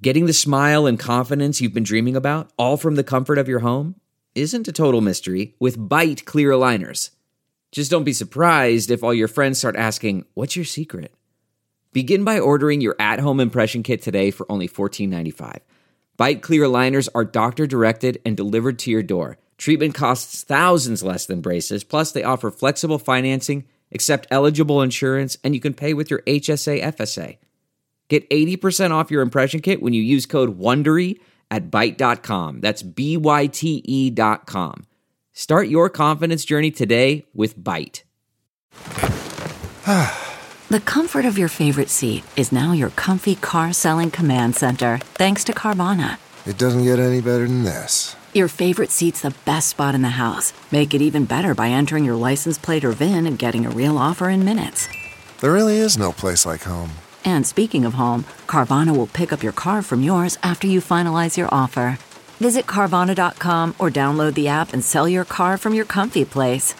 Getting the smile and confidence you've been dreaming about, all from the comfort of your home, isn't a total mystery with Byte clear aligners. Just don't be surprised if all your friends start asking, "What's your secret?" Begin by ordering your at-home impression kit today for only $14.95. Byte clear aligners are doctor-directed and delivered to your door. Treatment costs thousands less than braces, plus they offer flexible financing, accept eligible insurance, and you can pay with your HSA FSA. Get 80% off your impression kit when you use code WONDERY at Byte.com. That's BYTE.com. Start your confidence journey today with Byte. The comfort of your favorite seat is now your comfy car selling command center, thanks to Carvana. It doesn't get any better than this. Your favorite seat's the best spot in the house. Make it even better by entering your license plate or VIN and getting a real offer in minutes. There really is no place like home. And speaking of home, Carvana will pick up your car from yours after you finalize your offer. Visit Carvana.com or download the app and sell your car from your comfy place.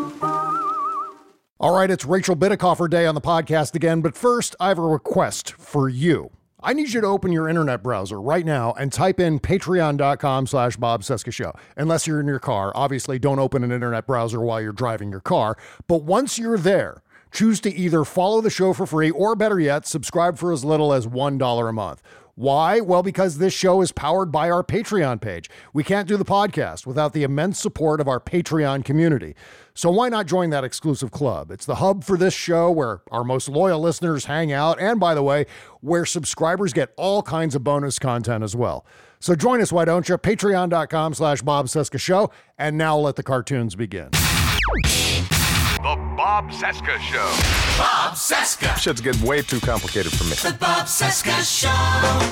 All right, it's Rachel Bitecofer Day on the podcast again, but first, I have a request for you. I need you to open your internet browser right now and type in patreon.com/Bob Cesca Show. Unless you're in your car, obviously don't open an internet browser while you're driving your car. But once you're there, choose to either follow the show for free or better yet, subscribe for as little as $1 a month. Why? Well, because this show is powered by our Patreon page. We can't do the podcast without the immense support of our Patreon community. So why not join that exclusive club? It's the hub for this show where our most loyal listeners hang out. And by the way, where subscribers get all kinds of bonus content as well. So join us, why don't you? Patreon.com/Bob Cesca Show. And now let the cartoons begin. The Bob Cesca Show. Bob Cesca. Shit's getting way too complicated for me. The Bob Cesca Show.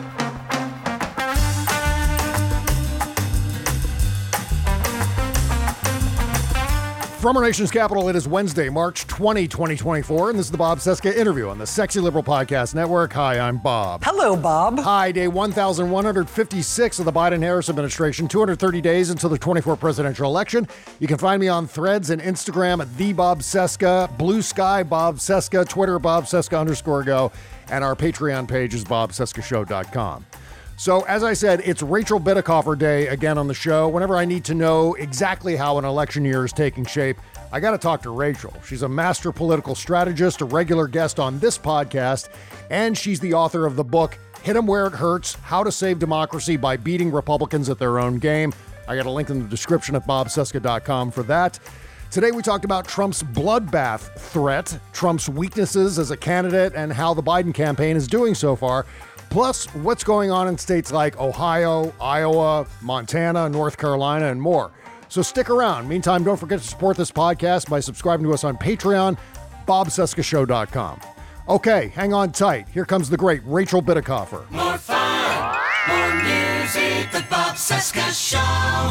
From our nation's capital, it is Wednesday, March 20, 2024, and this is the Bob Cesca Interview on the Sexy Liberal Podcast Network. Hi, I'm Bob. Hello, Bob. Hi, day 1156 of the Biden-Harris administration, 230 days until the 24 presidential election. You can find me on Threads and Instagram at the Bob Cesca, Blue Sky Bob Cesca, Twitter Bob Cesca_go, and our Patreon page is bobcescashow.com. So, as I said, it's Rachel Bitecofer Day again on the show. Whenever I need to know exactly how an election year is taking shape, I got to talk to Rachel. She's a master political strategist, a regular guest on this podcast, and she's the author of the book, Hit 'em Where It Hurts, How to Save Democracy by Beating Republicans at Their Own Game. I got a link in the description at bobcesca.com for that. Today we talked about Trump's bloodbath threat, Trump's weaknesses as a candidate, and how the Biden campaign is doing so far. Plus, what's going on in states like Ohio, Iowa, Montana, North Carolina, and more. So stick around. Meantime, don't forget to support this podcast by subscribing to us on Patreon, bobcescashow.com. Okay, hang on tight. Here comes the great Rachel Bitecofer. More fun, more music. The Bob Cesca Show.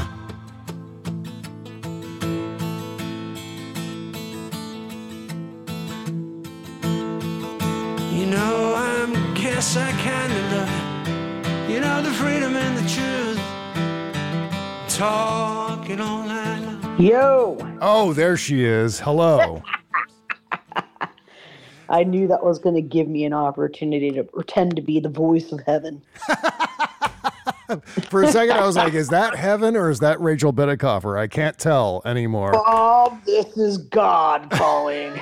You know, guess I kinda love it. You know, the freedom and the truth. Talking all night long. Yo. Oh, there she is. Hello. I knew that was going to give me an opportunity to pretend to be the voice of heaven. For a second, I was like, is that heaven or is that Rachel Bitecofer? I can't tell anymore. Bob, this is God calling.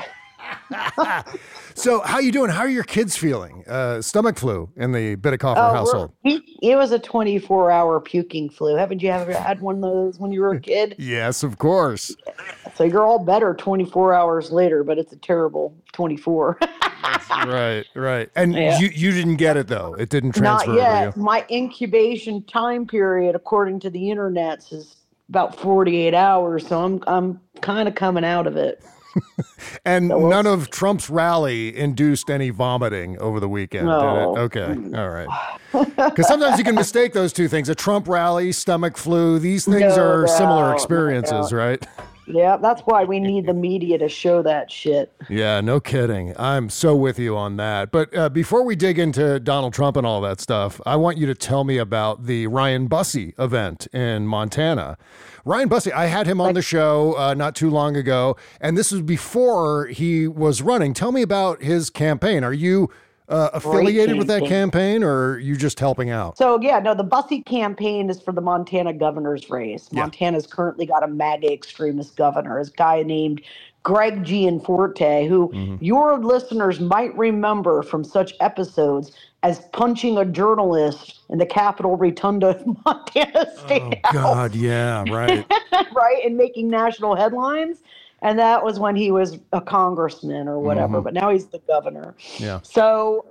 So how you doing? How are your kids feeling? Stomach flu in the Bitecofer household. It was a 24-hour puking flu. Haven't you ever had one of those when you were a kid? Yes, of course. So you're all better 24 hours later, but it's a terrible 24. Right. And you didn't get it, though. It didn't transfer Not yet. over you. My incubation time period, according to the internet, is about 48 hours. So I'm kind of coming out of it. And none of Trump's rally induced any vomiting over the weekend, No. did it? Okay, all right. Because sometimes you can mistake those two things. A Trump rally, stomach flu, these things are similar experiences, right? Yeah, that's why we need the media to show that shit. Yeah, no kidding. I'm so with you on that. But before we dig into Donald Trump and all that stuff, I want you to tell me about the Ryan Busse event in Montana. Ryan Busse, I had him on the show not too long ago, and this was before he was running. Tell me about his campaign. Are you affiliated with that campaign, or are you just helping out? So, yeah, no, the Bussey campaign is for the Montana governor's race. Yeah. Montana's currently got a MAGA extremist governor, a guy named Greg Gianforte, who your listeners might remember from such episodes as punching a journalist in the Capitol Rotunda of Montana State House. God, yeah, right. Right, and making national headlines. And that was when he was a congressman or whatever, but now he's the governor. Yeah. So,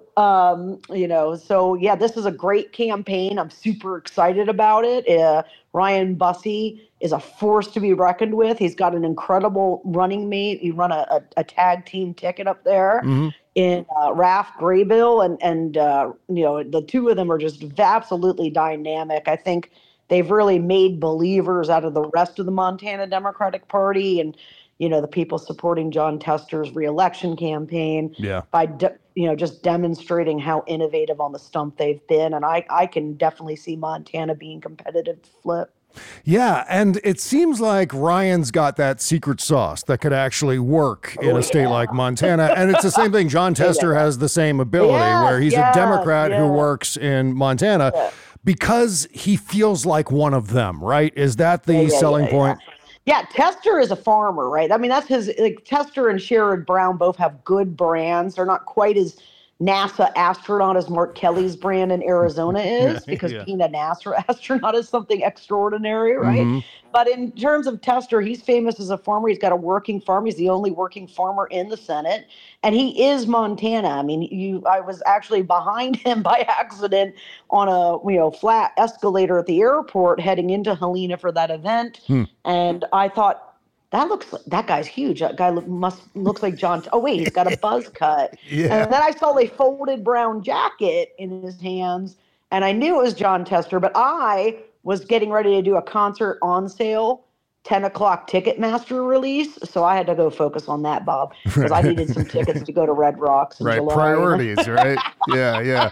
this is a great campaign. I'm super excited about it. Ryan Bussey is a force to be reckoned with. He's got an incredible running mate. He run a tag team ticket up there in Raph Graybill. And the two of them are just absolutely dynamic. I think they've really made believers out of the rest of the Montana Democratic Party and, the people supporting Jon Tester's reelection campaign by, just demonstrating how innovative on the stump they've been. And I can definitely see Montana being competitive to flip. Yeah, and it seems like Ryan's got that secret sauce that could actually work in a state like Montana. And it's the same thing. Jon Tester has the same ability where he's a Democrat who works in Montana because he feels like one of them, right? Is that the selling point? Yeah, Tester is a farmer, right? I mean, that's Tester and Sherrod Brown both have good brands. They're not quite as NASA astronaut as Mark Kelly's brand in Arizona is, because being a NASA astronaut is something extraordinary, right? But in terms of Tester, he's famous as a farmer. He's got a working farm. He's the only working farmer in the Senate. And he is Montana. I mean, I was actually behind him by accident on a flat escalator at the airport heading into Helena for that event. And I thought, that guy's huge. That guy looks like John. Oh wait, he's got a buzz cut. And then I saw a folded brown jacket in his hands, and I knew it was Jon Tester. But I was getting ready to do a concert on sale, 10 o'clock Ticketmaster release, so I had to go focus on that, Bob, because I needed some tickets to go to Red Rocks in July. Priorities, right? Yeah.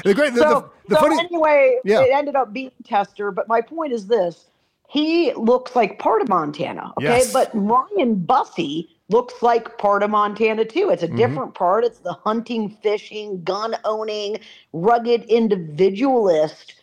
Anyway, it ended up being Tester. But my point is this. He looks like part of Montana, okay? Yes. But Ryan Bussey looks like part of Montana, too. It's a different part. It's the hunting, fishing, gun-owning, rugged individualist,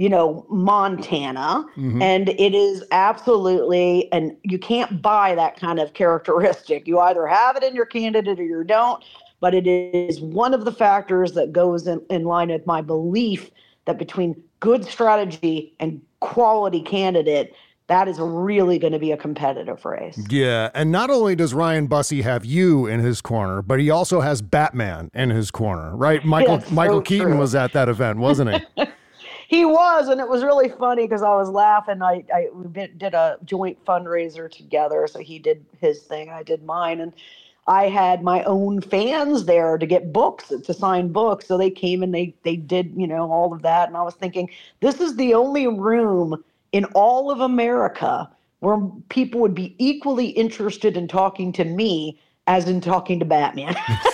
Montana. And it is absolutely, and you can't buy that kind of characteristic. You either have it in your candidate or you don't. But it is one of the factors that goes in line with my belief that between good strategy and quality candidate, that is really going to be a competitive race. Yeah, and not only does Ryan Bussey have you in his corner, but he also has Batman in his corner, right? Michael Keaton was at that event, wasn't he? He was, and it was really funny because I was laughing. We did a joint fundraiser together, so he did his thing, I did mine, and I had my own fans there to get books, to sign books. So they came and they did, all of that. And I was thinking, this is the only room in all of America where people would be equally interested in talking to me as in talking to Batman.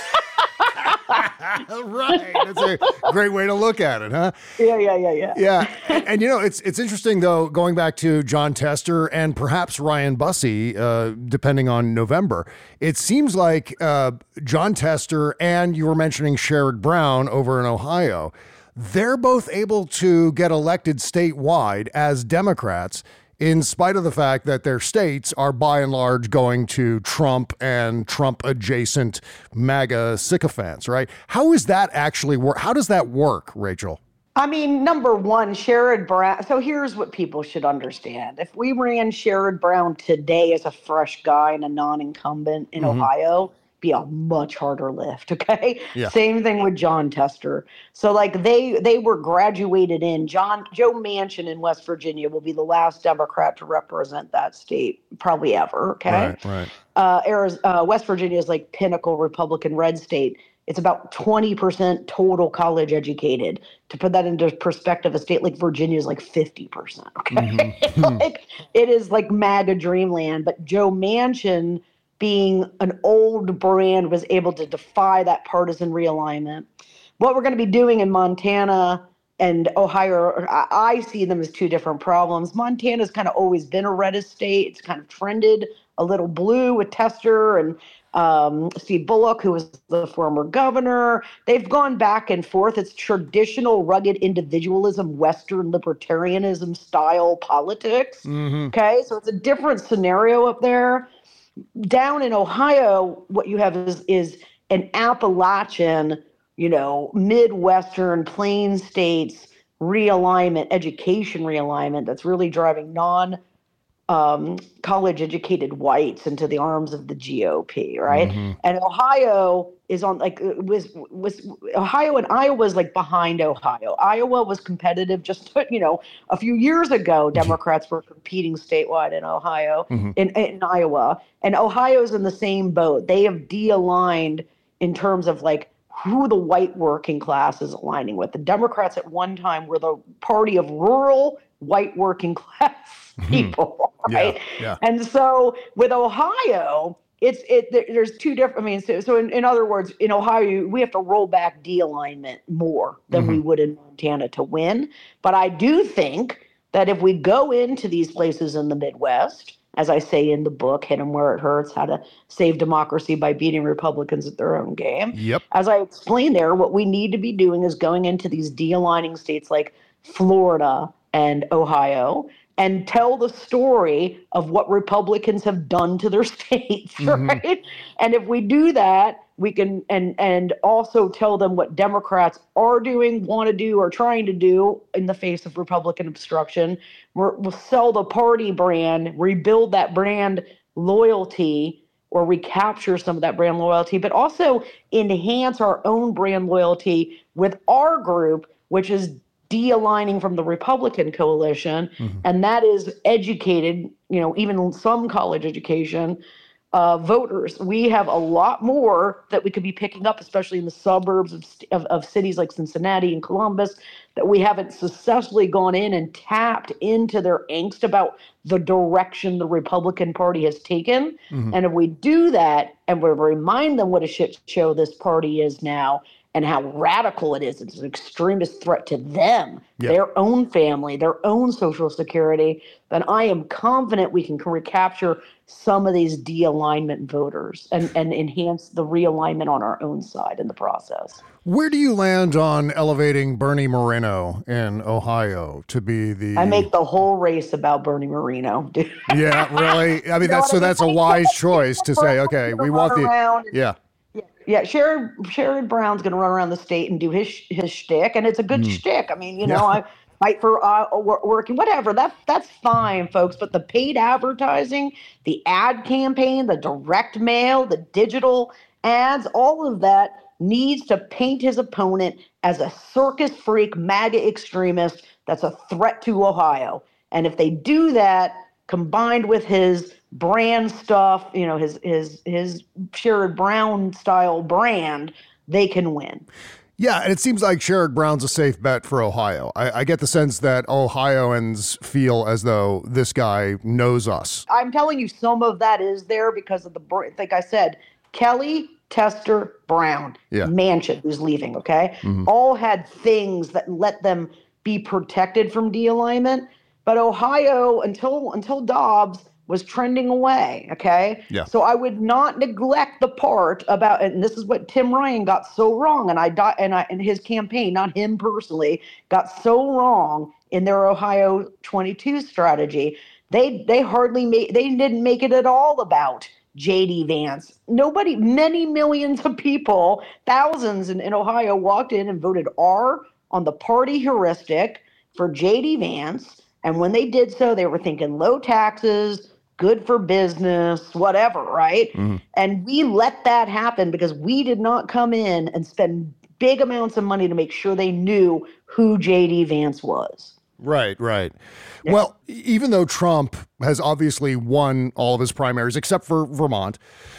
Right. That's a great way to look at it, huh? Yeah. Yeah. And it's interesting, though, going back to Jon Tester and perhaps Ryan Bussey, depending on November, it seems like Jon Tester and you were mentioning Sherrod Brown over in Ohio, they're both able to get elected statewide as Democrats in spite of the fact that their states are by and large going to Trump and Trump-adjacent MAGA sycophants, right? How is that actually work? How does that work, Rachel? I mean, number one, Sherrod Brown. So here's what people should understand. If we ran Sherrod Brown today as a fresh guy and a non-incumbent in Ohio, be a much harder lift, okay? Yeah. Same thing with Jon Tester. So they were graduated in. Joe Manchin in West Virginia will be the last Democrat to represent that state probably ever, okay? Right. West Virginia is like pinnacle Republican red state. It's about 20% total college educated. To put that into perspective, a state like Virginia is like 50%, okay? It is like MAGA dreamland. But Joe Manchin, being an old brand, was able to defy that partisan realignment. What we're going to be doing in Montana and Ohio, I see them as two different problems. Montana's kind of always been a reddest state. It's kind of trended a little blue with Tester and Steve Bullock, who was the former governor. They've gone back and forth. It's traditional rugged individualism, Western libertarianism style politics. Okay, so it's a different scenario up there. Down in Ohio, what you have is an Appalachian, Midwestern Plain States realignment, education realignment that's really driving college educated whites into the arms of the GOP, right? And Ohio is on was Ohio and Iowa was behind Ohio. Iowa was competitive just a few years ago. Democrats were competing statewide in Ohio, in Iowa, and Ohio's in the same boat. They have de-aligned in terms of who the white working class is aligning with. The Democrats at one time were the party of rural white working class people, right? Yeah. And so with Ohio, there's two different. So in other words, in Ohio, we have to roll back de-alignment more than we would in Montana to win. But I do think that if we go into these places in the Midwest, as I say in the book, Hit 'em Where It Hurts, How to Save Democracy by Beating Republicans at Their Own Game. Yep. As I explain there, what we need to be doing is going into these de-aligning states like Florida and Ohio and tell the story of what Republicans have done to their states, right? And if we do that, we can and also tell them what Democrats are doing, want to do, or trying to do in the face of Republican obstruction. We'll sell the party brand, rebuild that brand loyalty, or recapture some of that brand loyalty, but also enhance our own brand loyalty with our group, which is de-aligning from the Republican coalition, and that is educated, even some college education voters. We have a lot more that we could be picking up, especially in the suburbs of cities like Cincinnati and Columbus, that we haven't successfully gone in and tapped into their angst about the direction the Republican Party has taken. And if we do that and we remind them what a shit show this party is now, and how radical it is. It's an extremist threat to them, their own family, their own social security, then I am confident we can recapture some of these de-alignment voters and enhance the realignment on our own side in the process. Where do you land on elevating Bernie Moreno in Ohio to be the... I make the whole race about Bernie Moreno, dude. Yeah, really? I mean, that's a wise choice to say, okay, we want the... Yeah, Sherrod Brown's going to run around the state and do his shtick, and it's a good shtick. I mean, I fight for working, whatever. That's fine, folks. But the paid advertising, the ad campaign, the direct mail, the digital ads, all of that needs to paint his opponent as a circus freak, MAGA extremist that's a threat to Ohio. And if they do that, combined with his brand stuff, his Sherrod Brown style brand, they can win. Yeah, and it seems like Sherrod Brown's a safe bet for Ohio. I get the sense that Ohioans feel as though this guy knows us. I'm telling you, some of that is there because of like I said, Kelly, Tester, Brown, Manchin, who's leaving, okay? All had things that let them be protected from de-alignment. But Ohio, until Dobbs, was trending away, okay? Yeah. So I would not neglect the part about, and this is what Tim Ryan got so wrong, and his campaign, not him personally, got so wrong in their Ohio 22 strategy. They didn't make it at all about J.D. Vance. Many millions of people, thousands in Ohio walked in and voted R on the party heuristic for J.D. Vance. And when they did so, they were thinking low taxes, good for business, whatever, right? And we let that happen because we did not come in and spend big amounts of money to make sure they knew who J.D. Vance was. Right. Yeah. Well, even though Trump has obviously won all of his primaries, except for Vermont,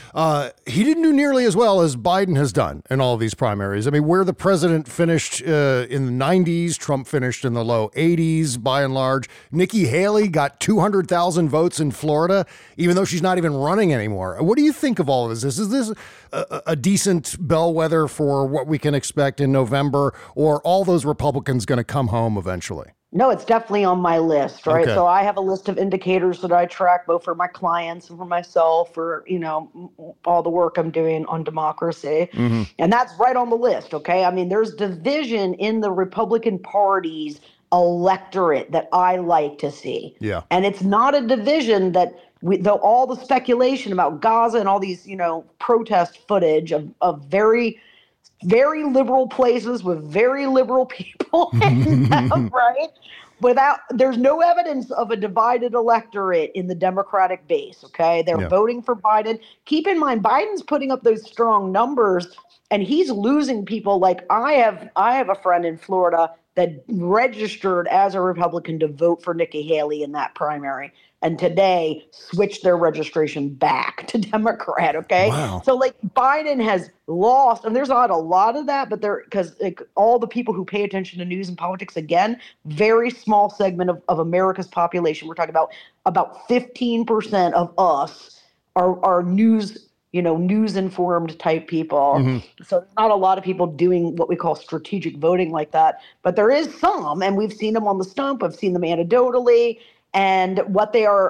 he didn't do nearly as well as Biden has done in all of these primaries. I mean, where the president finished in the 90s, Trump finished in the low 80s by and large. Nikki Haley got 200,000 votes in Florida, even though she's not even running anymore. What do you think of all of this? Is this a decent bellwether for what we can expect in November, or all those Republicans going to come home eventually? No, it's definitely on my list, right? Okay. So I have a list of indicators that I track both for my clients and for myself for, all the work I'm doing on democracy. And that's right on the list, okay? I mean, there's division in the Republican Party's electorate that I like to see. Yeah. And it's not a division that though all the speculation about Gaza and all these, protest footage of very very liberal places with very liberal people in them, right? There's no evidence of a divided electorate in the Democratic base, okay? They're voting for Biden. Keep in mind, Biden's putting up those strong numbers and he's losing people. Like I have a friend in Florida that registered as a Republican to vote for Nikki Haley in that primary, and today switched their registration back to Democrat, okay? Wow. So like Biden has lost, and there's not a lot of that, but because all the people who pay attention to news and politics, again, very small segment of America's population. We're talking about 15% of us are news informed type people. So not a lot of people doing what we call strategic voting like that, but there is some, and we've seen them on the stump. I've seen them anecdotally. And what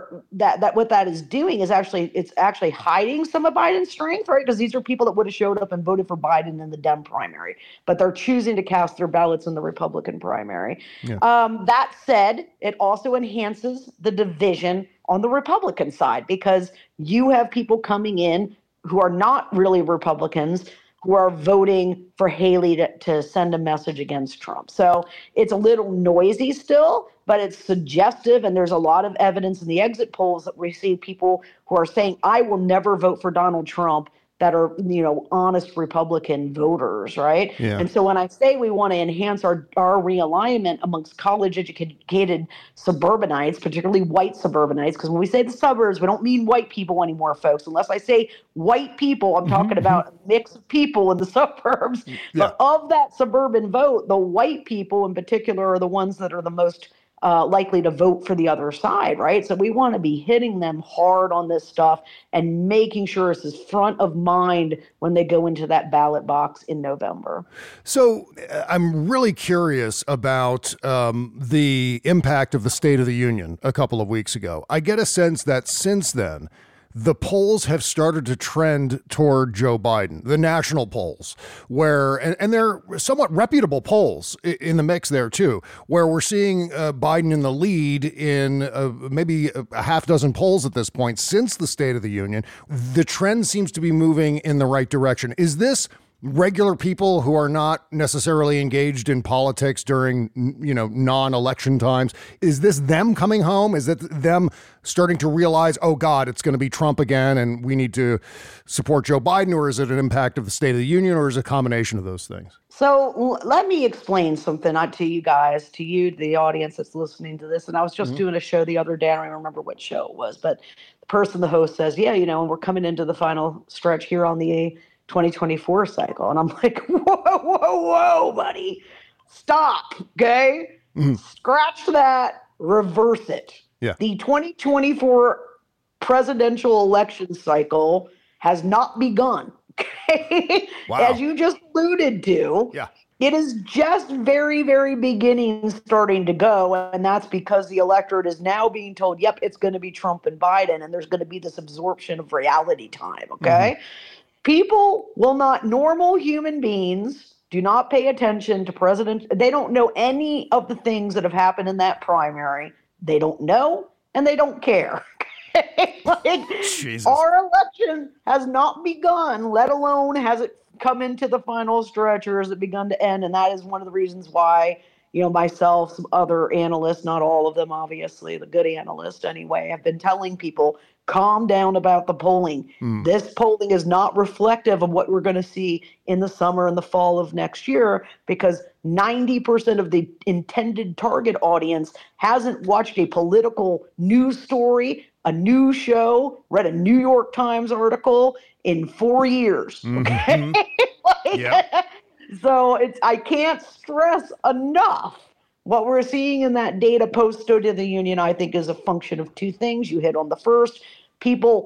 that is doing is it's actually hiding some of Biden's strength, right? Because these are people that would have showed up and voted for Biden in the Dem primary, but they're choosing to cast their ballots in the Republican primary. Yeah. That said, it also enhances the division on the Republican side because you have people coming in who are not really Republicans who are voting for Haley to send a message against Trump. So it's a little noisy still, but it's suggestive. And there's a lot of evidence in the exit polls that we see people who are saying, I will never vote for Donald Trump, that are, honest Republican voters, right? Yeah. And so when I say we want to enhance our realignment amongst college-educated suburbanites, particularly white suburbanites, because when we say the suburbs, we don't mean white people anymore, folks. Unless I say white people, I'm talking about a mix of people in the suburbs. Yeah. But of that suburban vote, the white people in particular are the ones that are the most likely to vote for the other side, right? So we want to be hitting them hard on this stuff and making sure this is front of mind when they go into that ballot box in November. So I'm really curious about the impact of the State of the Union a couple of weeks ago. I get a sense that since then, the polls have started to trend toward Joe Biden, the national polls, and they're somewhat reputable polls in the mix there, too, where we're seeing Biden in the lead in maybe a half dozen polls at this point since the State of the Union. The trend seems to be moving in the right direction. Is this regular people who are not necessarily engaged in politics during, non-election times? Is this them coming home? Is it them starting to realize, oh God, it's going to be Trump again and we need to support Joe Biden? Or is it an impact of the State of the Union, or is it a combination of those things? So let me explain something to you guys, to you, the audience that's listening to this. And I was just doing a show the other day. I don't remember what show it was, but the host says, we're coming into the final stretch here on the 2024 cycle. And I'm like, whoa, buddy. Stop, okay? Scratch that, reverse it. Yeah. The 2024 presidential election cycle has not begun, okay? Wow. As you just alluded to. Yeah. It is just very, very beginning starting to go, and that's because the electorate is now being told, yep, it's going to be Trump and Biden, and there's going to be this absorption of reality time, okay? Normal human beings do not pay attention to president. They don't know any of the things that have happened in that primary. They don't know, and they don't care. Our election has not begun, let alone has it come into the final stretch, or has it begun to end? And that is one of the reasons why, myself, some other analysts, not all of them, obviously, the good analysts anyway, have been telling people, calm down about the polling. This polling is not reflective of what we're going to see in the summer and the fall of next year, because 90% of the intended target audience hasn't watched a political news story, a news show, read a New York Times article in 4 years. Okay. So I can't stress enough what we're seeing in that data post State of the Union, I think, is a function of two things. You hit on the first.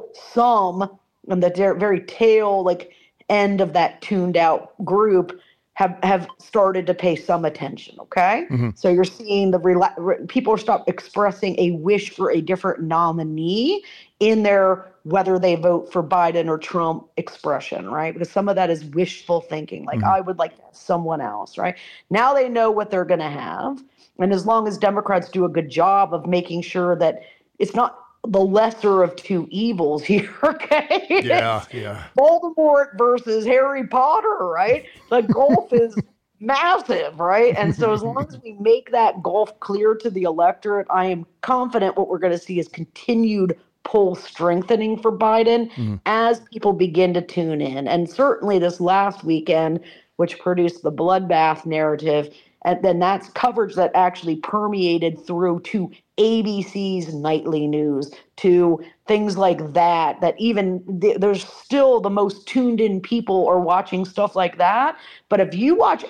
Some, and the very tail end of that tuned out group, have started to pay some attention, okay? So you're seeing people stop expressing a wish for a different nominee in their whether they vote for Biden or Trump expression, right? Because some of that is wishful thinking, like I would like to have someone else, right? Now they know what they're going to have. And as long as Democrats do a good job of making sure that it's not the lesser of two evils here, okay? Yeah. Voldemort versus Harry Potter, right? The gulf is massive, right? And so as long as we make that gulf clear to the electorate, I am confident what we're going to see is continued poll strengthening for Biden as people begin to tune in. And certainly this last weekend, which produced the bloodbath narrative, and then that's coverage that actually permeated through to ABC's nightly news, to things like that even there's still the most tuned in people are watching stuff like that. But if you watch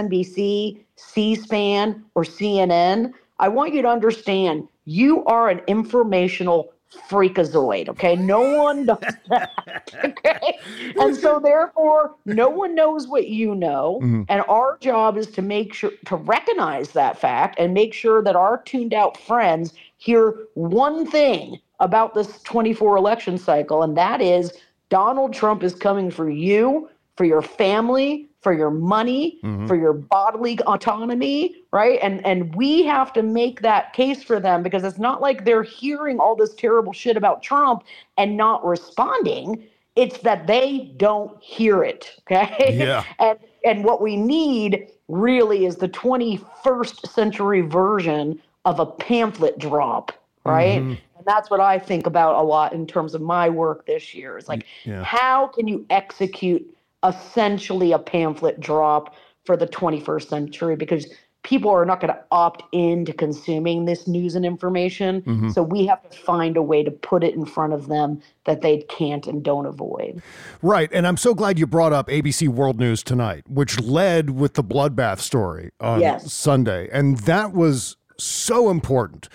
MSNBC, C-SPAN, or CNN, I want you to understand you are an informational freakazoid, okay? No one does that, okay? And so therefore, no one knows what you know, and our job is to make sure to recognize that fact and make sure that our tuned out friends hear one thing about this 24 election cycle, and that is Donald Trump is coming for you, for your family, for your money, for your bodily autonomy, right? And we have to make that case for them, because it's not like they're hearing all this terrible shit about Trump and not responding. It's that they don't hear it, okay? Yeah. And what we need really is the 21st century version of a pamphlet drop, right? And that's what I think about a lot in terms of my work this year. Is like, how can you execute essentially a pamphlet drop for the 21st century? Because people are not going to opt into consuming this news and information. So we have to find a way to put it in front of them that they can't and don't avoid. Right. And I'm so glad you brought up ABC World News Tonight, which led with the bloodbath story on Sunday. And that was so important.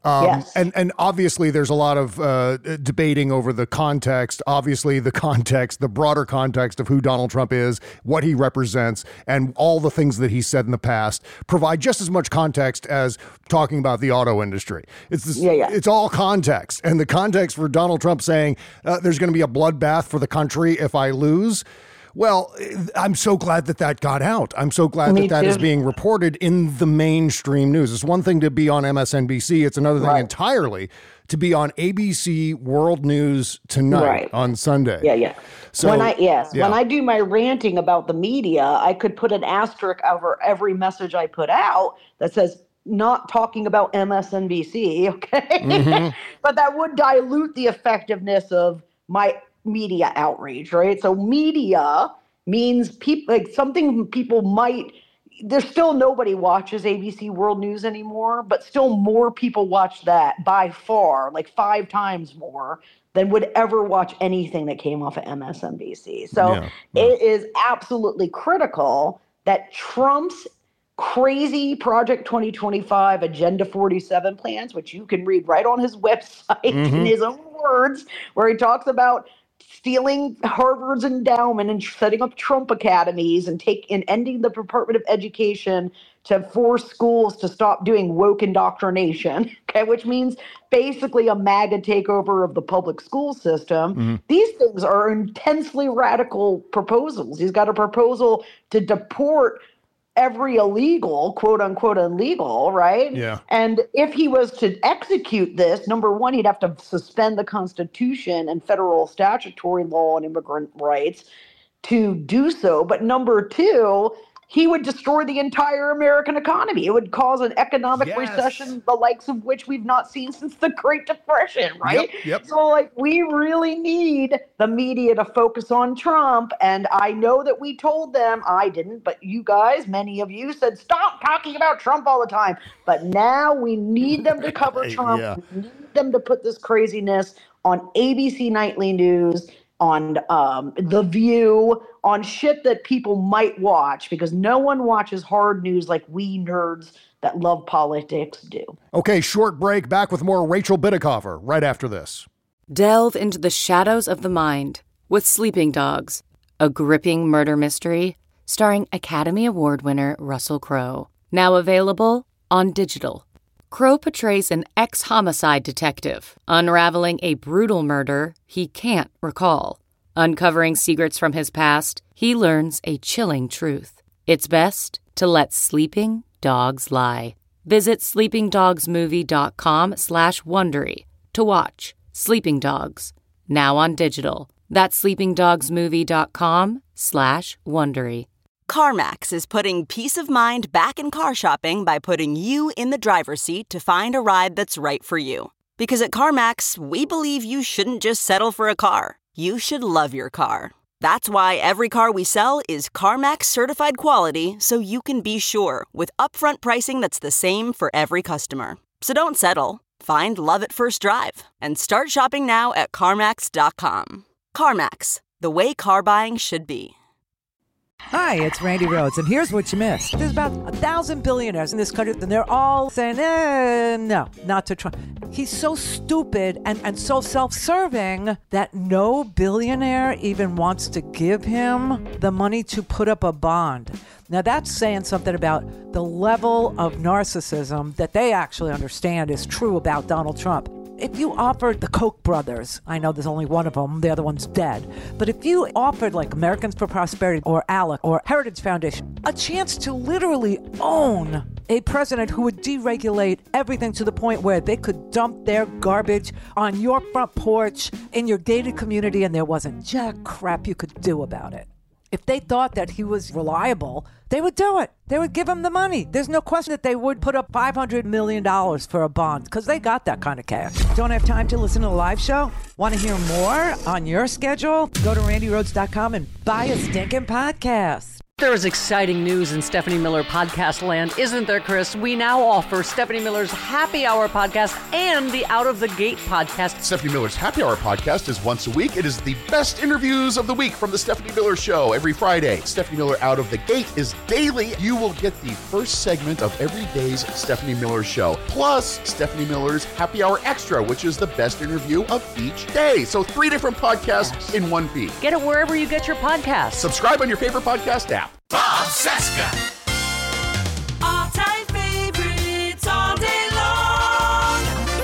And obviously there's a lot of debating over the context, the broader context of who Donald Trump is, what he represents, and all the things that he said in the past provide just as much context as talking about the auto industry. It's all context. And the context for Donald Trump saying there's going to be a bloodbath for the country if I lose. Well, I'm so glad that got out. I'm so glad that is being reported in the mainstream news. It's one thing to be on MSNBC. It's another thing entirely to be on ABC World News Tonight on Sunday. So when I do my ranting about the media, I could put an asterisk over every message I put out that says not talking about MSNBC, okay? But that would dilute the effectiveness of my media outrage, right? So media means people, like something people might, there's still nobody watches ABC World News anymore, but still more people watch that by far, like 5 times more than would ever watch anything that came off of MSNBC. So it is absolutely critical that Trump's crazy Project 2025 Agenda 47 plans, which you can read right on his website in his own words, where he talks about stealing Harvard's endowment and setting up Trump academies and ending the Department of Education to force schools to stop doing woke indoctrination, okay, which means basically a MAGA takeover of the public school system. These things are intensely radical proposals. He's got a proposal to deport every illegal, quote unquote illegal, right? And if he was to execute this, number one, he'd have to suspend the Constitution and federal statutory law on immigrant rights to do so. But number two, he would destroy the entire American economy. It would cause an economic recession, the likes of which we've not seen since the Great Depression, right? So, like, we really need the media to focus on Trump. And I know that we told them, I didn't, but you guys, many of you said, stop talking about Trump all the time. But now we need them to cover Trump. We need them to put this craziness on ABC Nightly News, on The View, on shit that people might watch, because no one watches hard news like we nerds that love politics do. Okay, short break. Back with more Rachel Bitecofer right after this. Delve into the shadows of the mind with Sleeping Dogs, a gripping murder mystery starring Academy Award winner Russell Crowe. Now available on digital. Crowe portrays an ex-homicide detective, unraveling a brutal murder he can't recall. Uncovering secrets from his past, he learns a chilling truth. It's best to let sleeping dogs lie. Visit sleepingdogsmovie.com/Wondery to watch Sleeping Dogs, now on digital. That's sleepingdogsmovie.com/Wondery. CarMax is putting peace of mind back in car shopping by putting you in the driver's seat to find a ride that's right for you. Because at CarMax, we believe you shouldn't just settle for a car. You should love your car. That's why every car we sell is CarMax certified quality, so you can be sure with upfront pricing that's the same for every customer. So don't settle. Find love at first drive and start shopping now at CarMax.com. CarMax, the way car buying should be. Hi, it's Randy Rhoads, and here's what you missed. There's about 1,000 billionaires in this country, and they're all saying, no, not to Trump. He's so stupid and so self-serving that no billionaire even wants to give him the money to put up a bond. Now, that's saying something about the level of narcissism that they actually understand is true about Donald Trump. If you offered the Koch brothers, I know there's only one of them, the other one's dead, but if you offered like Americans for Prosperity or ALEC or Heritage Foundation a chance to literally own a president who would deregulate everything to the point where they could dump their garbage on your front porch in your gated community and there wasn't jack crap you could do about it. If they thought that he was reliable, they would do it. They would give him the money. There's no question that they would put up $500 million for a bond because they got that kind of cash. Don't have time to listen to the live show? Want to hear more on your schedule? Go to randyrhoads.com and buy a stinking podcast. There is exciting news in Stephanie Miller podcast land, isn't there, Chris? We now offer Stephanie Miller's Happy Hour podcast and the Out of the Gate podcast. Stephanie Miller's Happy Hour podcast is once a week. It is the best interviews of the week from the Stephanie Miller Show every Friday. Stephanie Miller Out of the Gate is daily. You will get the first segment of every day's Stephanie Miller Show, plus Stephanie Miller's Happy Hour Extra, which is the best interview of each day. So 3 different podcasts in one feed. Get it wherever you get your podcasts. Subscribe on your favorite podcast app. Bob Cesca. All-time favorites all day long.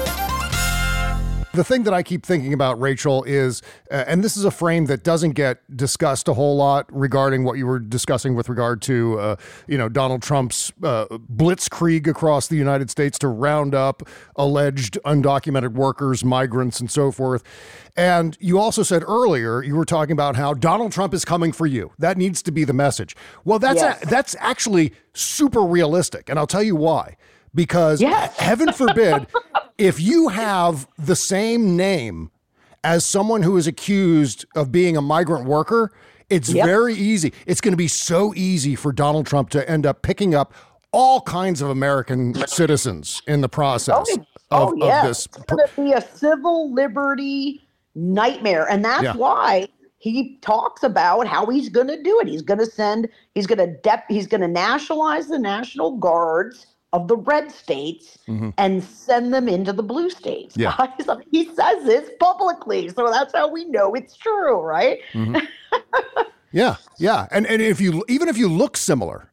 The thing that I keep thinking about, Rachel, is, and this is a frame that doesn't get discussed a whole lot regarding what you were discussing with regard to, Donald Trump's blitzkrieg across the United States to round up alleged undocumented workers, migrants, and so forth. And you also said earlier, you were talking about how Donald Trump is coming for you. That needs to be the message. Well, that's actually super realistic. And I'll tell you why. Because heaven forbid, if you have the same name as someone who is accused of being a migrant worker, it's very easy. It's going to be so easy for Donald Trump to end up picking up all kinds of American citizens in the process of this. It's going to be a civil liberty nightmare. And that's why he talks about how he's going to do it. He's going to nationalize the National Guards of the red states and send them into the blue states. Yeah. He says this publicly, so that's how we know it's true, right? Yeah. And if you look similar,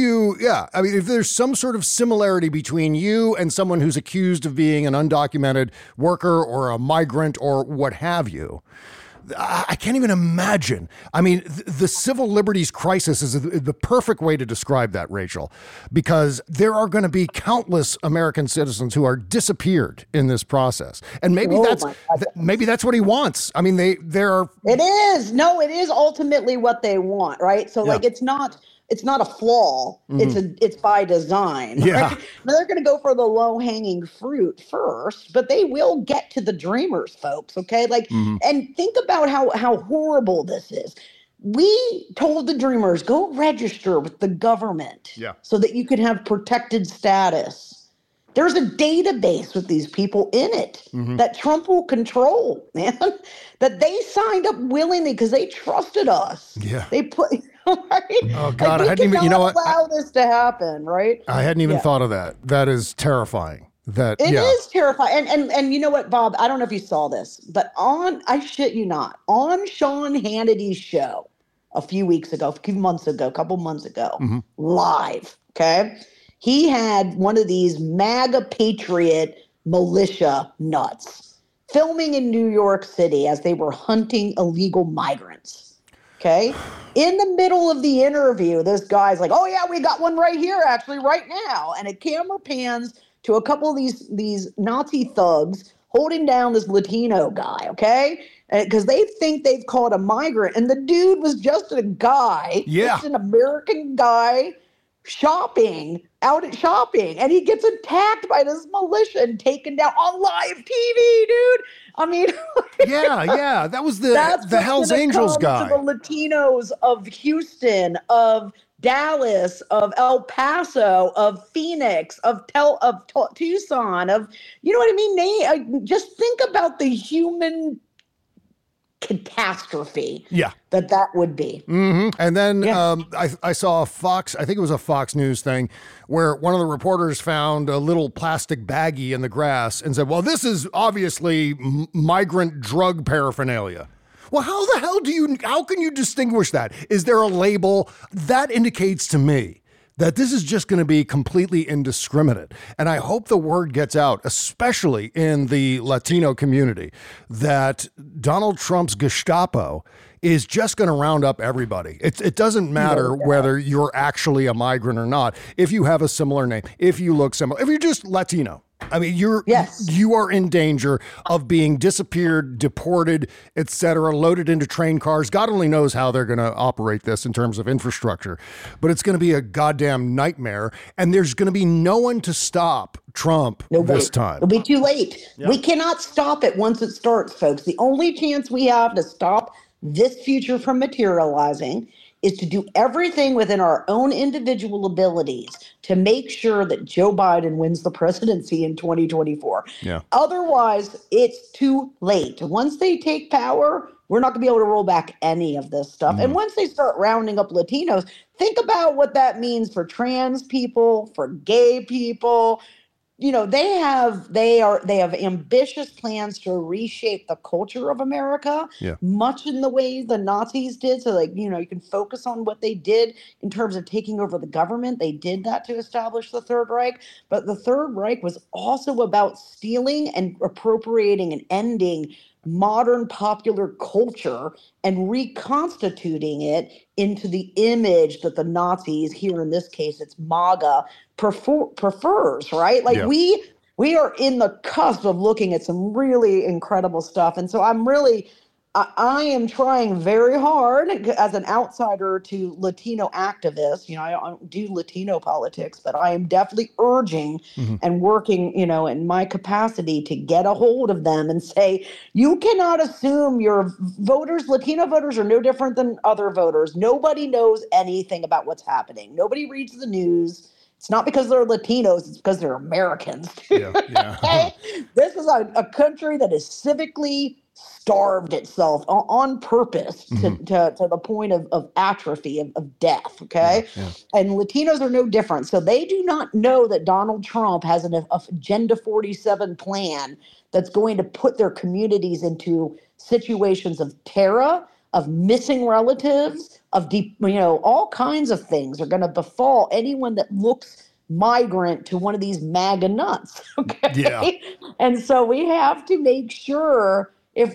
if there's some sort of similarity between you and someone who's accused of being an undocumented worker or a migrant or what have you, I can't even imagine. I mean, the civil liberties crisis is the perfect way to describe that, Rachel, because there are going to be countless American citizens who are disappeared in this process. And maybe that's what he wants. I mean, it is ultimately what they want, right? So it's not a flaw. It's by design. Yeah. Right? They're going to go for the low-hanging fruit first, but they will get to the dreamers, folks. Okay, and think about how horrible this is. We told the dreamers, go register with the government, so that you can have protected status. There's a database with these people in it that Trump will control, man. That they signed up willingly because they trusted us. Yeah. They put. Right? Oh God, I hadn't even. Allow this to happen, right? I hadn't even thought of that. That is terrifying. It is terrifying. And you know what, Bob? I don't know if you saw this, but I shit you not, on Sean Hannity's show, a few weeks ago, a couple months ago, live, okay? He had one of these MAGA patriot militia nuts filming in New York City as they were hunting illegal migrants, okay? In the middle of the interview, this guy's like, oh yeah, we got one right here, actually, right now. And a camera pans to a couple of these Nazi thugs holding down this Latino guy, okay? Because they think they've caught a migrant. And the dude was just a guy, just an American guy out at shopping. And he gets attacked by this militia and taken down on live TV, dude. I mean, yeah, that was the Hells Angels guy. To the Latinos of Houston, of Dallas, of El Paso, of Phoenix, of Tucson, of, you know what I mean? Just think about the human catastrophe that would be. And then I saw I think it was a Fox News thing, where one of the reporters found a little plastic baggie in the grass and said, well, this is obviously migrant drug paraphernalia. Well, how can you distinguish that? Is there a label? That indicates to me that this is just going to be completely indiscriminate. And I hope the word gets out, especially in the Latino community, that Donald Trump's Gestapo is just going to round up everybody. It doesn't matter whether you're actually a migrant or not, if you have a similar name, if you look similar, if you're just Latino. I mean, you are in danger of being disappeared, deported, etc., loaded into train cars. God only knows how they're going to operate this in terms of infrastructure, but it's going to be a goddamn nightmare. And there's going to be no one to stop Trump this time. It'll be too late. Yep. We cannot stop it once it starts, folks. The only chance we have to stop this future from materializing is to do everything within our own individual abilities to make sure that Joe Biden wins the presidency in 2024. Yeah. Otherwise, it's too late. Once they take power, we're not going to be able to roll back any of this stuff. And once they start rounding up Latinos, think about what that means for trans people, for gay people. You know, they have ambitious plans to reshape the culture of America, much in the way the Nazis did. So, like, you know, you can focus on what they did in terms of taking over the government. They did that to establish the Third Reich. But the Third Reich was also about stealing and appropriating and ending modern popular culture and reconstituting it into the image that the Nazis, here in this case, it's MAGA, prefers, right? Like we are in the cusp of looking at some really incredible stuff. And so I am trying very hard as an outsider to Latino activists. You know, I don't do Latino politics, but I am definitely urging and working, you know, in my capacity to get a hold of them and say, you cannot assume your voters, Latino voters, are no different than other voters. Nobody knows anything about what's happening. Nobody reads the news. It's not because they're Latinos, it's because they're Americans. Okay? This is a country that is civically starved itself on purpose to the point of atrophy, of death, okay? And Latinos are no different. So they do not know that Donald Trump has an Agenda 47 plan that's going to put their communities into situations of terror, of missing relatives, of all kinds of things are going to befall anyone that looks migrant to one of these MAGA nuts, okay? And so we have to make sure if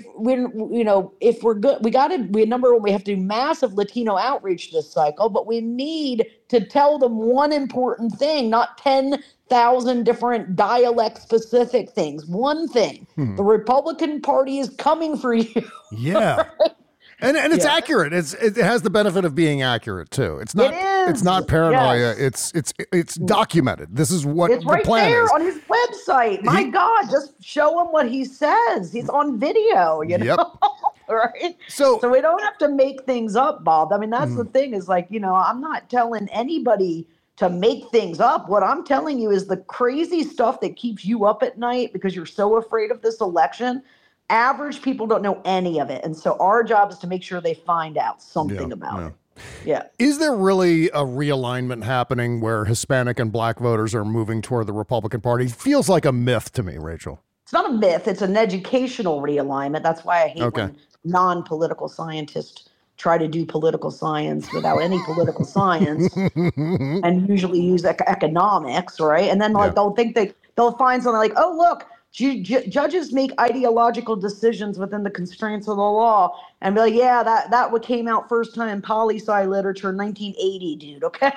we're good, we have to do massive Latino outreach this cycle, but we need to tell them one important thing, not 10,000 different dialect specific things. One thing, the Republican Party is coming for you. Yeah. And it's accurate. It has the benefit of being accurate too. It's not paranoia. Yes. It's documented. This is what it's the plan there is. On his website. My God, just show him what he says. He's on video, you know? Right? So we don't have to make things up, Bob. I mean, that's the thing is like, you know, I'm not telling anybody to make things up. What I'm telling you is the crazy stuff that keeps you up at night because you're so afraid of this election. Average people don't know any of it. And so our job is to make sure they find out something about it. Yeah. Is there really a realignment happening where Hispanic and black voters are moving toward the Republican Party? It feels like a myth to me, Rachel. It's not a myth. It's an educational realignment. That's why I hate when non-political scientists try to do political science without any political science and usually use economics, right? And then they'll find something like, oh, look, judges make ideological decisions within the constraints of the law, and be like, yeah, that what came out first time in poli-sci literature in 1980, dude. Okay.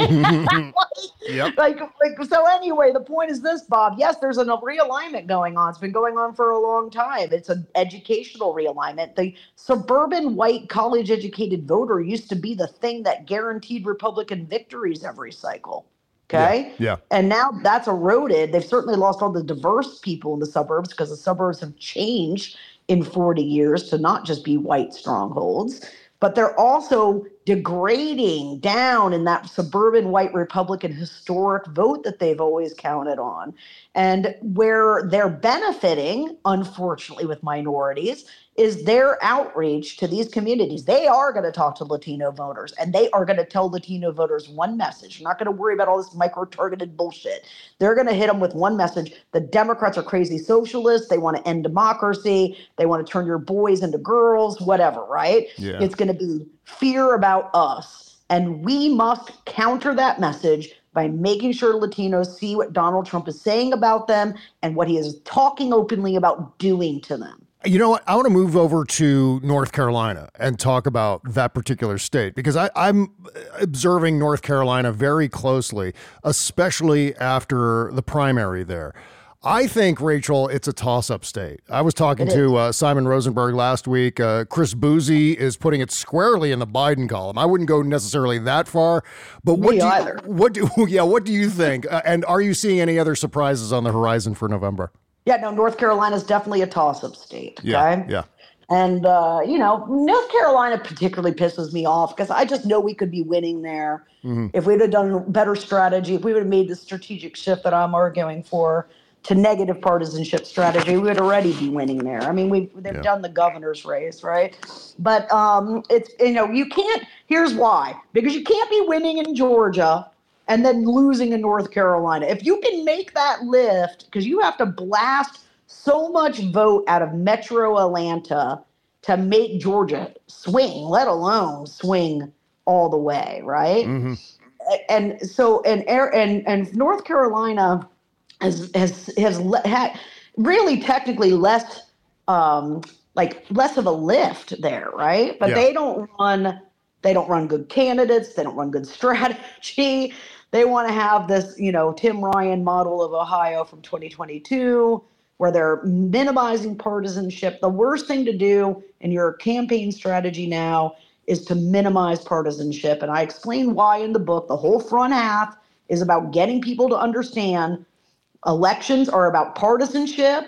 Yep. Like, so anyway, the point is this, Bob. Yes, there's a realignment going on. It's been going on for a long time. It's an educational realignment. The suburban white college-educated voter used to be the thing that guaranteed Republican victories every cycle. Okay. Yeah. And now that's eroded. They've certainly lost all the diverse people in the suburbs because the suburbs have changed in 40 years to not just be white strongholds, but they're also degrading down in that suburban white Republican historic vote that they've always counted on. And where they're benefiting, unfortunately, with minorities is their outreach to these communities. They are going to talk to Latino voters, and they are going to tell Latino voters one message. You're not going to worry about all this micro-targeted bullshit. They're going to hit them with one message. The Democrats are crazy socialists. They want to end democracy. They want to turn your boys into girls, whatever, right? Yeah. It's going to be fear about us. And we must counter that message by making sure Latinos see what Donald Trump is saying about them and what he is talking openly about doing to them. You know what? I want to move over to North Carolina and talk about that particular state, because I'm observing North Carolina very closely, especially after the primary there. I think, Rachel, it's a toss-up state. I was talking to Simon Rosenberg last week. Chris Boozy is putting it squarely in the Biden column. I wouldn't go necessarily that far, but what do you think? And are you seeing any other surprises on the horizon for November? Yeah, no, North Carolina is definitely a toss-up state. Okay? Yeah. And, North Carolina particularly pisses me off because I just know we could be winning there if we'd have done better strategy, if we would have made the strategic shift that I'm arguing for to negative partisanship strategy, we would already be winning there. I mean, they've done the governor's race, right? But it's, you can't, here's why. Because you can't be winning in Georgia and then losing in North Carolina. If you can make that lift, because you have to blast so much vote out of Metro Atlanta to make Georgia swing, let alone swing all the way, right? Mm-hmm. And so, and North Carolina has had really technically less of a lift there, right? But they don't run good candidates. They don't run good strategy. They want to have this, Tim Ryan model of Ohio from 2022, where they're minimizing partisanship. The worst thing to do in your campaign strategy now is to minimize partisanship. And I explain why in the book. The whole front half is about getting people to understand elections are about partisanship,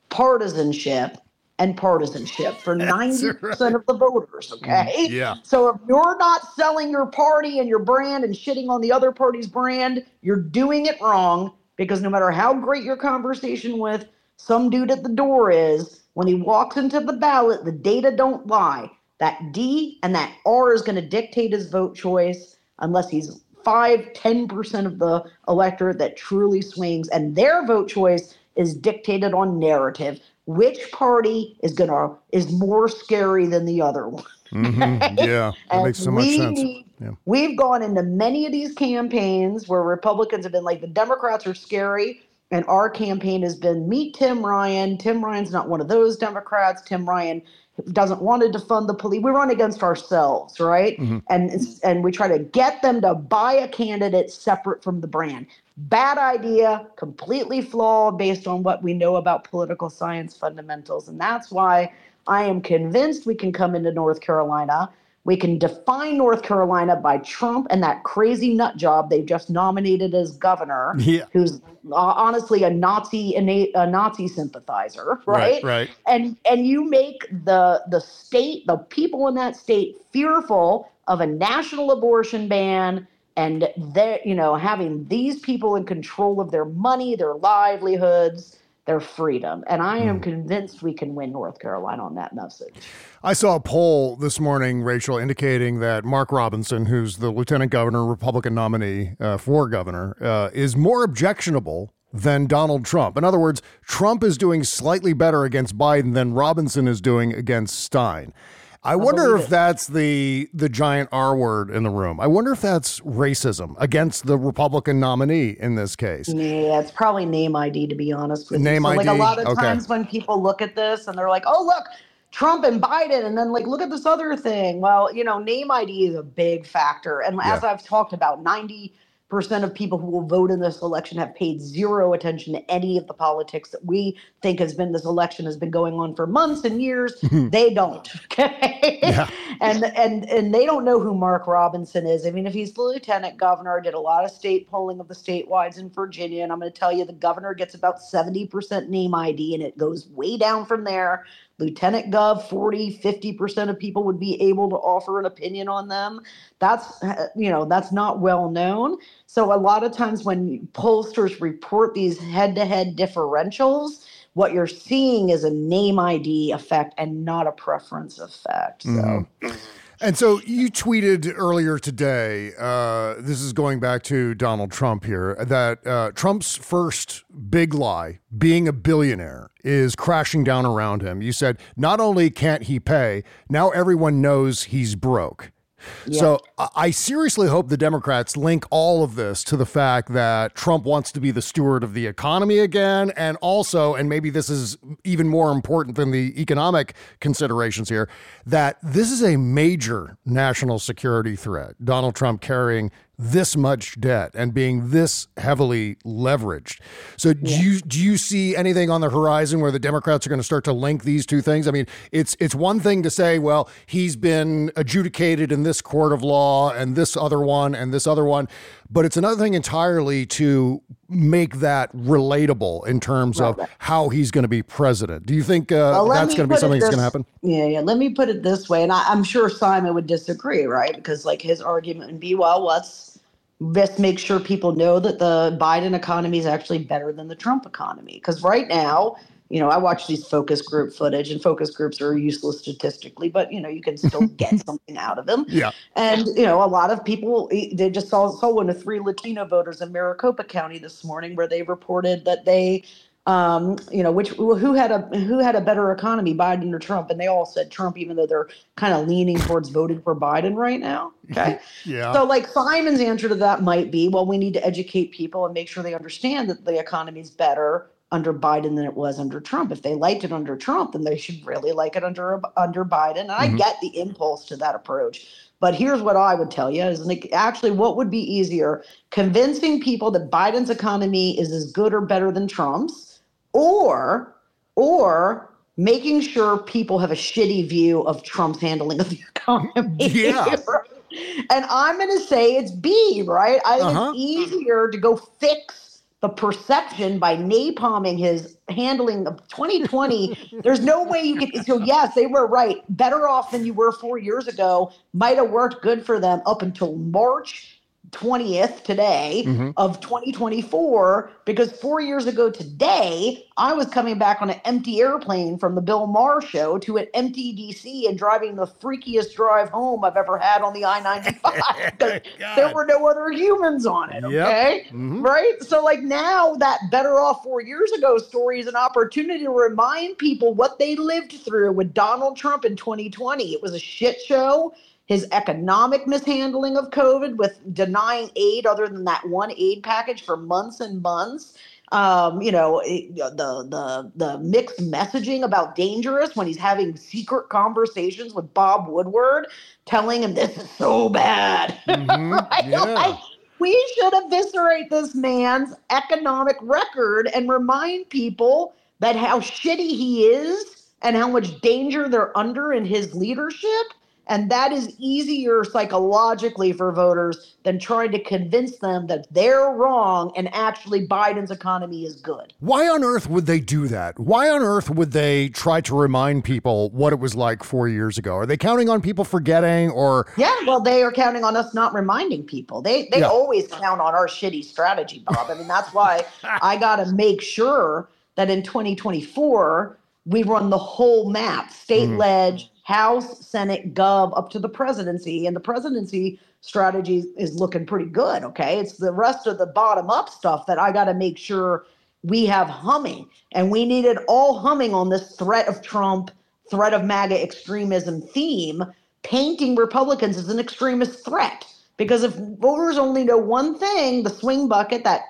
and partisanship for 90% of the voters, okay? Yeah. So if you're not selling your party and your brand and shitting on the other party's brand, you're doing it wrong, because no matter how great your conversation with some dude at the door is, when he walks into the ballot, the data don't lie. That D and that R is going to dictate his vote choice unless he's 5-10% of the electorate that truly swings, and their vote choice is dictated on narrative. Which party is more scary than the other one? Mm-hmm. Yeah, that makes so much sense. We've gone into many of these campaigns where Republicans have been like, the Democrats are scary, and our campaign has been, meet Tim Ryan. Tim Ryan's not one of those Democrats. Tim Ryan doesn't want to defund the police. We run against ourselves, right? Mm-hmm. And we try to get them to buy a candidate separate from the brand. Bad idea, completely flawed based on what we know about political science fundamentals. And that's why I am convinced we can come into North Carolina. We can define North Carolina by Trump and that crazy nut job they've just nominated as governor, who's honestly a Nazi sympathizer, right? Right. And you make the state, the people in that state, fearful of a national abortion ban, and having these people in control of their money, their livelihoods, their freedom. And I am convinced we can win North Carolina on that message. I saw a poll this morning, Rachel, indicating that Mark Robinson, who's the lieutenant governor, Republican nominee for governor, is more objectionable than Donald Trump. In other words, Trump is doing slightly better against Biden than Robinson is doing against Stein. I wonder if that's the giant R word in the room. I wonder if that's racism against the Republican nominee in this case. Yeah, it's probably name ID, to be honest with you. Name ID? Like a lot of Okay. times when people look at this and they're like, oh, look, Trump and Biden, and then like, look at this other thing. Well, name ID is a big factor. And as I've talked about, 90% of people who will vote in this election have paid zero attention to any of the politics that we think this election has been going on for months and years. They don't. Okay. Yeah. And they don't know who Mark Robinson is. I mean, if he's the lieutenant governor, did a lot of state polling of the statewide in Virginia. And I'm going to tell you, the governor gets about 70% name ID, and it goes way down from there. Lieutenant Gov, 40-50% of people would be able to offer an opinion on them. That's not well known. So a lot of times when pollsters report these head-to-head differentials, what you're seeing is a name ID effect and not a preference effect. So. And so you tweeted earlier today, this is going back to Donald Trump here, that Trump's first big lie, being a billionaire, is crashing down around him. You said, not only can't he pay, now everyone knows he's broke. Yeah. So I seriously hope the Democrats link all of this to the fact that Trump wants to be the steward of the economy again. And also, and maybe this is even more important than the economic considerations here, that this is a major national security threat. Donald Trump carrying this much debt and being this heavily leveraged. So do you see anything on the horizon where the Democrats are going to start to link these two things? I mean, it's one thing to say, well, he's been adjudicated in this court of law and this other one and this other one, but it's another thing entirely to make that relatable in terms of how he's going to be president. Do you think that's going to be something that's going to happen? Yeah. Let me put it this way. And I'm sure Simon would disagree, right? Because like his argument would be, well, let's make sure people know that the Biden economy is actually better than the Trump economy. Because right now, I watch these focus group footage, and focus groups are useless statistically, but you can still get something out of them. Yeah. And a lot of people, they just saw one of 3 Latino voters in Maricopa County this morning, where they reported that they, who had a better economy, Biden or Trump, and they all said Trump, even though they're kind of leaning towards voting for Biden right now. Okay. Yeah. So like Simon's answer to that might be, well, we need to educate people and make sure they understand that the economy is better under Biden than it was under Trump. If they liked it under Trump, then they should really like it under Biden. And I get the impulse to that approach. But here's what I would tell you is actually what would be easier, convincing people that Biden's economy is as good or better than Trump's, or making sure people have a shitty view of Trump's handling of the economy. Yeah. And I'm going to say it's B, right? I think it's easier to go fix the perception by napalming his handling of 2020. There's no way you could. So yes, they were right. Better off than you were 4 years ago. Might have worked good for them up until March 20th today of 2024, because 4 years ago today, I was coming back on an empty airplane from the Bill Maher show to an empty DC and driving the freakiest drive home I've ever had on the I-95 because there were no other humans on it. Okay. Right. So like now that better off 4 years ago story is an opportunity to remind people what they lived through with Donald Trump in 2020. It was a shit show. His economic mishandling of COVID with denying aid other than that one aid package for months and months. The mixed messaging about dangerous when he's having secret conversations with Bob Woodward, telling him this is so bad. Right? Yeah. Like, we should eviscerate this man's economic record and remind people that how shitty he is and how much danger they're under in his leadership. And that is easier psychologically for voters than trying to convince them that they're wrong and actually Biden's economy is good. Why on earth would they do that? Why on earth would they try to remind people what it was like 4 years ago? Are they counting on people forgetting or? Yeah, well, they are counting on us not reminding people. They always count on our shitty strategy, Bob. I mean, that's why I got to make sure that in 2024, we run the whole map, state-led, House, Senate, Gov, up to the presidency. And the presidency strategy is looking pretty good, okay? It's the rest of the bottom-up stuff that I got to make sure we have humming. And we need it all humming on this threat of Trump threat of MAGA extremism theme, painting Republicans as an extremist threat. Because if voters only know one thing, the swing bucket, that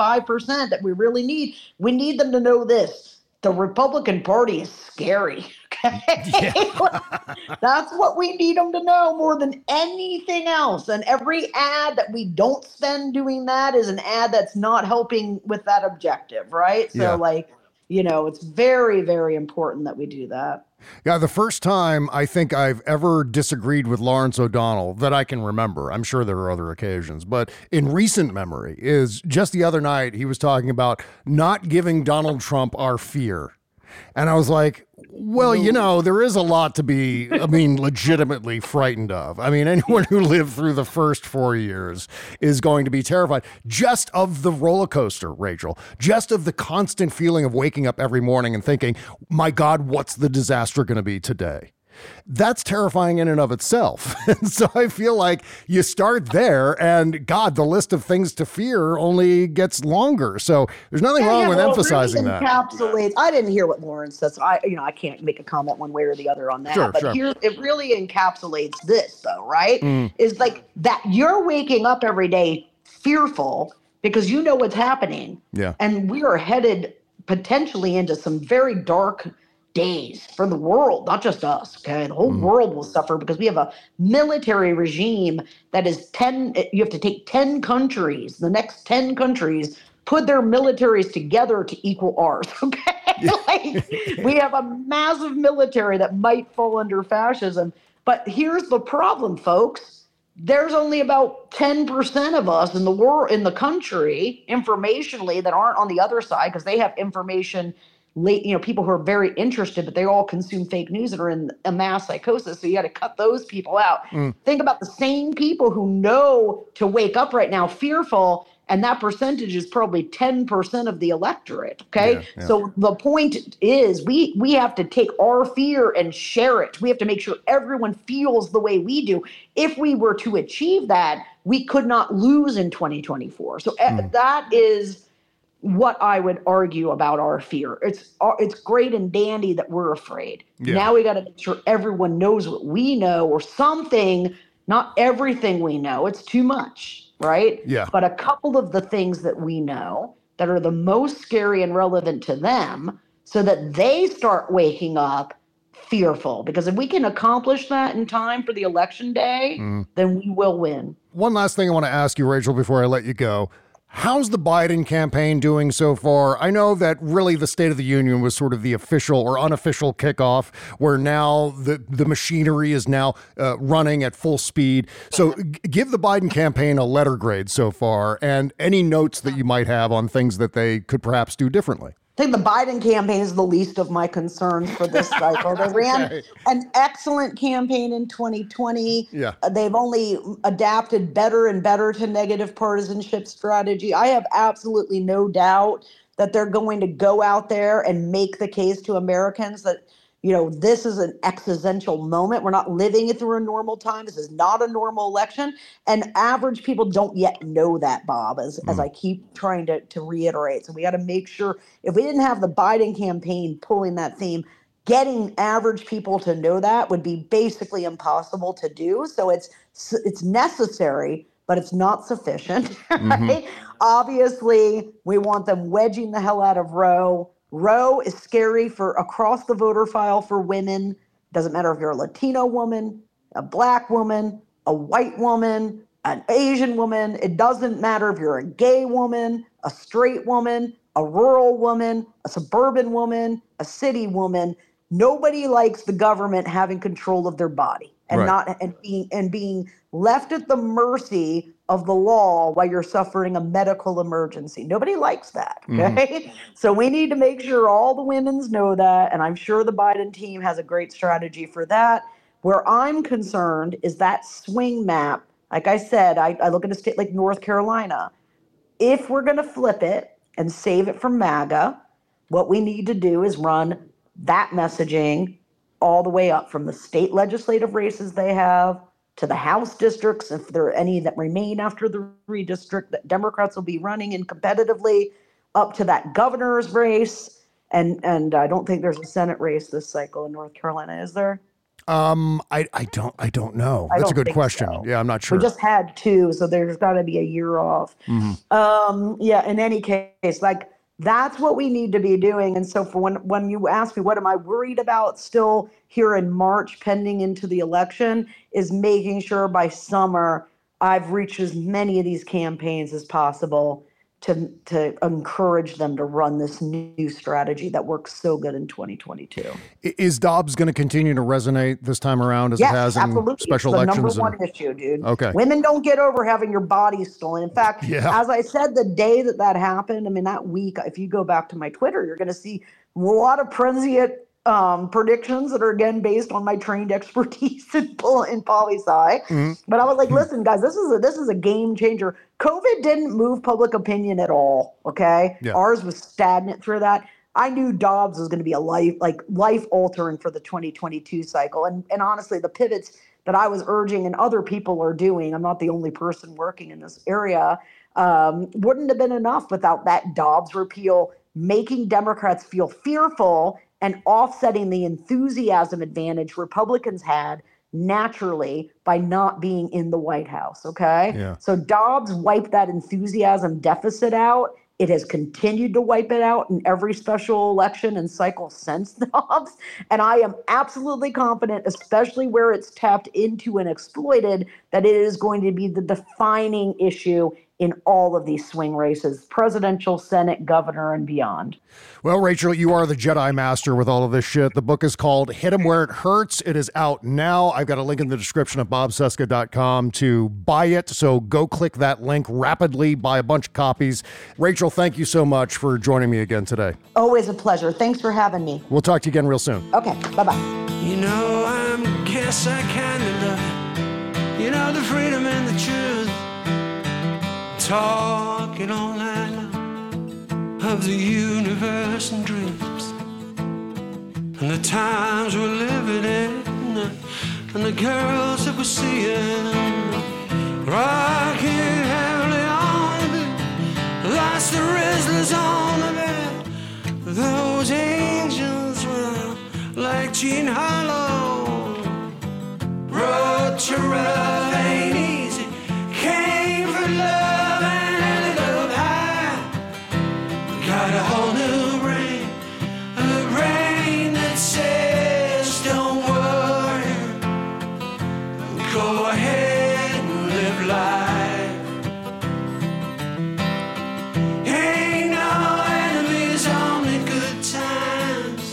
5% that we really need, we need them to know this. The Republican Party is scary. Okay? That's what we need them to know more than anything else. And every ad that we don't spend doing that is an ad that's not helping with that objective, right? So, it's very, very important that we do that. Yeah, the first time I think I've ever disagreed with Lawrence O'Donnell that I can remember, I'm sure there are other occasions, but in recent memory is just the other night he was talking about not giving Donald Trump our fear. And I was like, well, there is a lot to be, legitimately frightened of. I mean, anyone who lived through the first 4 years is going to be terrified just of the roller coaster, Rachel, just of the constant feeling of waking up every morning and thinking, my God, what's the disaster going to be today? That's terrifying in and of itself. And so I feel like you start there and God, the list of things to fear only gets longer. So there's nothing wrong with emphasizing that. Encapsulates. I didn't hear what Lawrence says. I can't make a comment one way or the other on that. But here it really encapsulates this though, right? Is like that you're waking up every day fearful because you know what's happening. Yeah. And we are headed potentially into some very dark days for the world, not just us, okay? The whole world will suffer because we have a military regime that is you have to take 10 countries, the next 10 countries, put their militaries together to equal ours, okay? We have a massive military that might fall under fascism. But here's the problem, folks. There's only about 10% of us in the world, in the country, informationally, that aren't on the other side because they have information people who are very interested, but they all consume fake news and are in a mass psychosis. So you got to cut those people out. Think about the same people who know to wake up right now fearful, and that percentage is probably 10% of the electorate. Okay. Yeah. So the point is we have to take our fear and share it. We have to make sure everyone feels the way we do. If we were to achieve that, we could not lose in 2024. So that is what I would argue about our fear. It's great and dandy that we're afraid. Yeah. Now we got to make sure everyone knows what we know or something, not everything we know. It's too much, right? Yeah. But a couple of the things that we know that are the most scary and relevant to them so that they start waking up fearful. Because if we can accomplish that in time for the election day, then we will win. One last thing I want to ask you, Rachel, before I let you go. How's the Biden campaign doing so far? I know that really the State of the Union was sort of the official or unofficial kickoff, where now the machinery is now running at full speed. So give the Biden campaign a letter grade so far, and any notes that you might have on things that they could perhaps do differently. I think the Biden campaign is the least of my concerns for this cycle. They ran an excellent campaign in 2020. Yeah. They've only adapted better and better to negative partisanship strategy. I have absolutely no doubt that they're going to go out there and make the case to Americans that, this is an existential moment. We're not living it through a normal time. This is not a normal election. And average people don't yet know that, Bob, as I keep trying to reiterate. So we got to make sure, if we didn't have the Biden campaign pulling that theme, getting average people to know that would be basically impossible to do. So it's necessary, but it's not sufficient. Right? Obviously, we want them wedging the hell out of Roe. Roe is scary for across the voter file for women. Doesn't matter if you're a Latino woman, a black woman, a white woman, an Asian woman. It doesn't matter if you're a gay woman, a straight woman, a rural woman, a suburban woman, a city woman. Nobody likes the government having control of their body and being left at the mercy of the law while you're suffering a medical emergency. Nobody likes that, okay? So we need to make sure all the women's know that, and I'm sure the Biden team has a great strategy for that. Where I'm concerned is that swing map. Like I said, I look at a state like North Carolina. If we're going to flip it and save it from MAGA, what we need to do is run that messaging all the way up from the state legislative races they have to the House districts, if there are any that remain after the redistrict that Democrats will be running in competitively, up to that governor's race. And I don't think there's a Senate race this cycle in North Carolina, is there? I don't know. I That's a don't good think question. so. Yeah, I'm not sure. We just had 2, so there's got to be a year off. Yeah, in any case, like that's what we need to be doing. And so for when you ask me, what am I worried about still here in March pending into the election, is making sure by summer I've reached as many of these campaigns as possible to encourage them to run this new strategy that works so good in 2022. Is Dobbs going to continue to resonate this time around as it has in special it's elections? The number one issue, dude. Okay. Women don't get over having your body stolen. In fact, Yeah. as I said, the day that happened, I mean, that week, if you go back to my Twitter, you're going to see a lot of prescient predictions that are again based on my trained expertise in poli-sci. But I was like, listen, guys, this is a game changer. COVID didn't move public opinion at all. Okay, ours was stagnant through that. I knew Dobbs was going to be a life altering for the 2022 cycle, and honestly, the pivots that I was urging and other people are doing, I'm not the only person working in this area, wouldn't have been enough without that Dobbs repeal making Democrats feel fearful and offsetting the enthusiasm advantage Republicans had naturally by not being in the White House, okay? Yeah. So Dobbs wiped that enthusiasm deficit out. It has continued to wipe it out in every special election and cycle since Dobbs. And I am absolutely confident, especially where it's tapped into and exploited, that it is going to be the defining issue in all of these swing races, presidential, Senate, governor, and beyond. Well, Rachel, you are the Jedi Master with all of this shit. The book is called Hit 'em Where It Hurts. It is out now. I've got a link in the description of bobcesca.com to buy it. So go click that link rapidly, buy a bunch of copies. Rachel, thank you so much for joining me again today. Always a pleasure. Thanks for having me. We'll talk to you again real soon. Okay, bye-bye. You know, I guess I kinda love it. You know, the freedom and the truth. Talking all night long of the universe and dreams, and the times we're living in, and the girls that we're seeing, rocking heavily on the bed, lost the Rizzlers on the bed. Those angels were like Gene Harlow. Road to rough ain't easy, came for love and ended up high. Got a whole new brain, a brain that says don't worry, go ahead and live life. Ain't no enemies, only good times.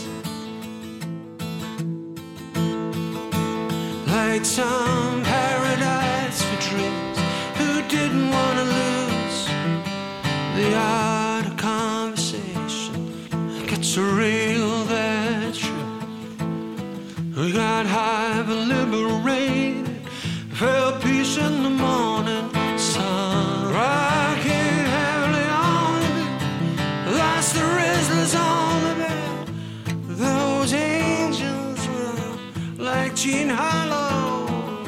Like some paradise for dreams who didn't want to lose the art of conversation. It's real, that's true. We got high but liberated, felt peace in the morning sun. Rocking heavily on the bed, lost the Rizzlers on the bed. Those angels were like Gene Harlow.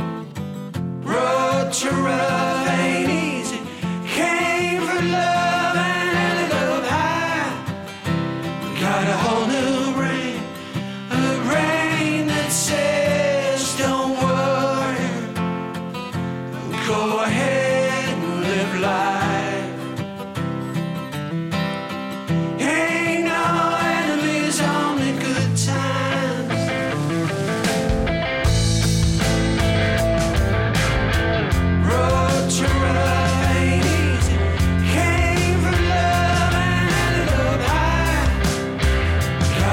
Road to rough ain't easy, came for love and ended up high. Got a whole new brain, a brain that says don't worry, go ahead and live life. Ain't no enemies, only good times. Road to rough ain't easy, came for love and ended up high.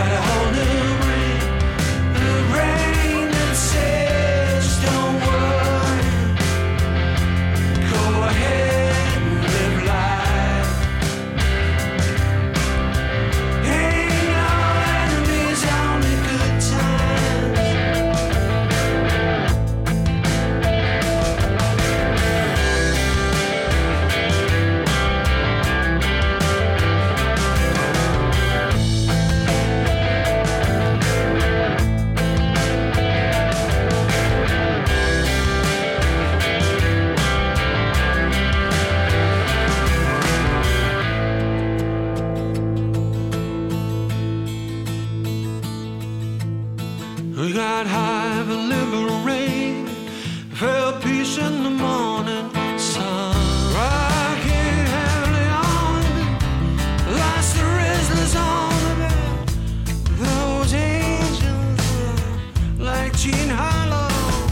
We got high for liberating, felt peace in the morning sun. Rocking heavily on the bed, lost the restless on the bed. Those angels were like Gene Harlow.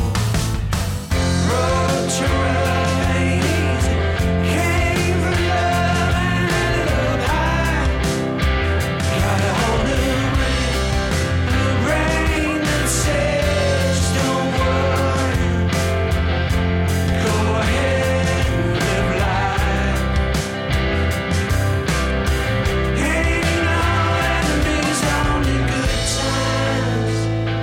Road to love ain't easy, came for love and ended up high. Got a whole new brain that says don't worry, go ahead and live life. Ain't no enemies, only good times.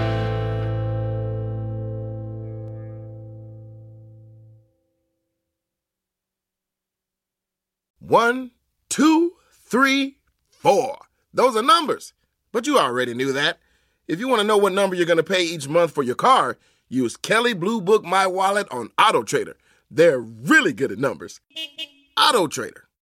1, 2, 3, 4. Those are numbers, but you already knew that. If you want to know what number you're going to pay each month for your car, use Kelley Blue Book My Wallet on Auto Trader. They're really good at numbers. Auto Trader.